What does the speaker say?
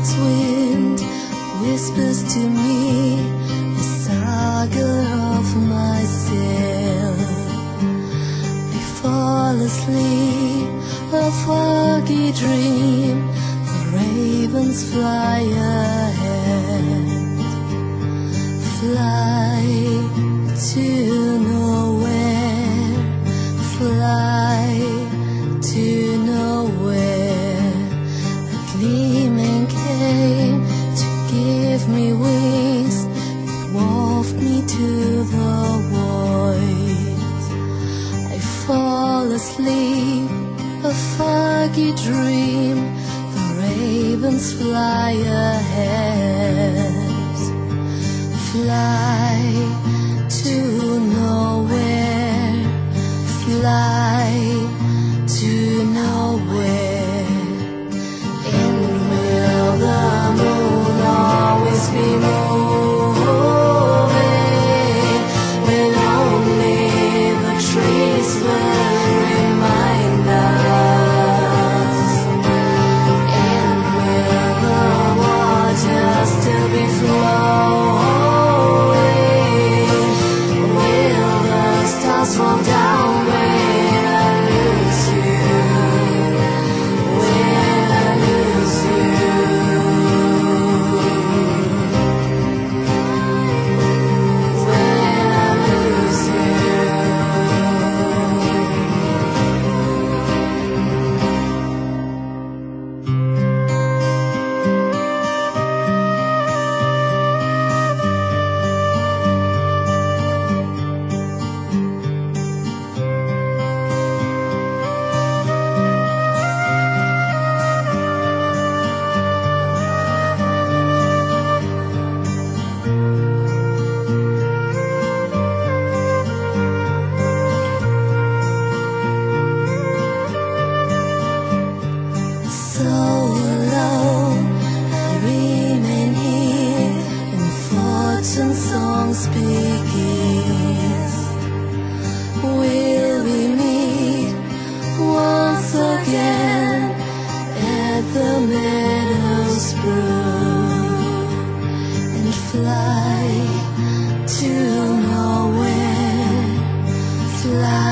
night's wind whispers to me the saga of myself. We fall asleep, a foggy dream, the ravens fly ahead. Fly to nowhere, fly to nowhere. A gleaming came to give me wings, it wafted me to the void. I fall asleep, a foggy dream, the ravens fly ahead. Fly to nowhere, fly to nowhere. And will the moon always be moving when only the trees will remind us? And will the water still be flowing? Fall down when I lose you, when I lose you, when I lose you. Songs begins. Will we meet once again at the meadow's brook and fly to nowhere, fly